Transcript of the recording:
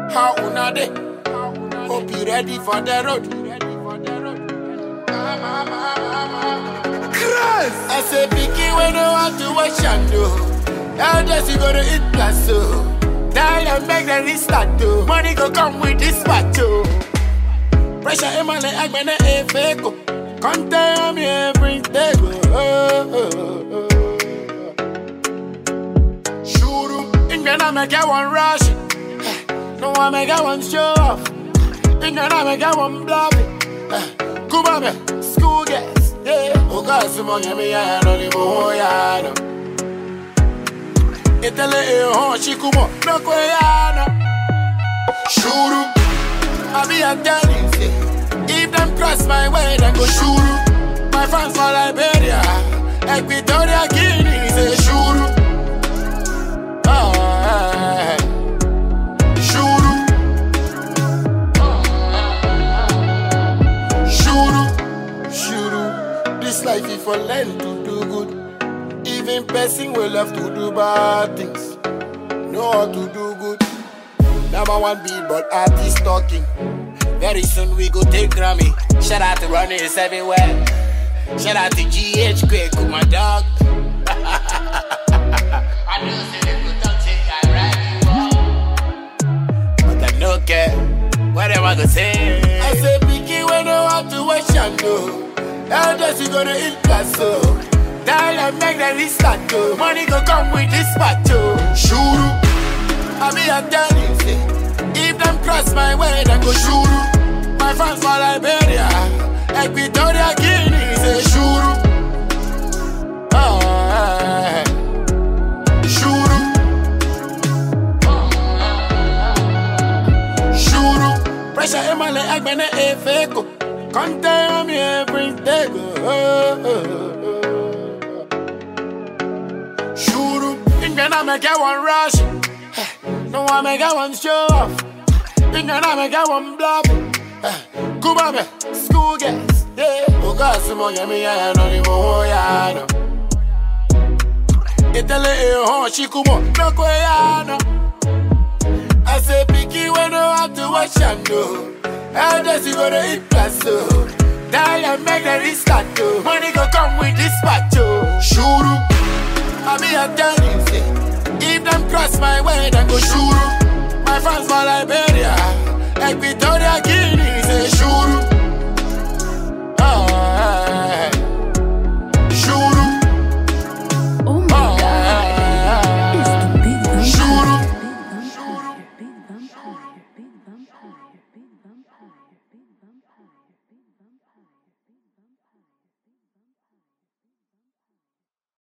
How una dey? Hope you ready for the road. I say picky when no want to watch and do. Elders you gonna eat plus so. Tell them make them restart too. Money go come with this part too. Pressure in my leg, I'm gonna fake. Can't tell me every day. Shoot in gonna make one rush. No one make one show off. In gonna make one bluff. Come on, school guys. Oh God, someone give me a no more yard. Itele chikumo no koyano. Shuru, I be a daddy. If them cross my way, then go shuru. My fans for Liberia, Equatoria Guinea, say shuru. Shuru, shuru, shuru. This life is for learn to do good. Even person will love to do bad things. Know how to do good. Number one billboard artist talking. Very soon we go take Grammy. Shout out to runners everywhere. Shout out to GH Quick with my dog. I know say they go talk say I ride you up. But I no care. What am I gonna say? I say picky when no want to watch and do. Elders you gonna eat plus so. Tell them make them restart too. Money go come with this part too. Shuru, I be a daddy. If them cross my way, then go shuru. My fans for Liberia, Equatoria Guinea, say shuru. Shuru, shuru. Pressure in my leg, I'm gonna fake. Can't tell me every day. Shuru, in gonna make one rush. No one make one show off. In gonna make one bluff. Come on, school guys. Oh God, someone give me a no more yard. Itele chikumo no koyano. I say picky when no have to watch and do. Elders you gonna eat plus so. Tell them make them restart too. Money go come with this part too. Shuru, I be a daddy. If them cross my way, then go shuru. My fans for Liberia, Equatoria.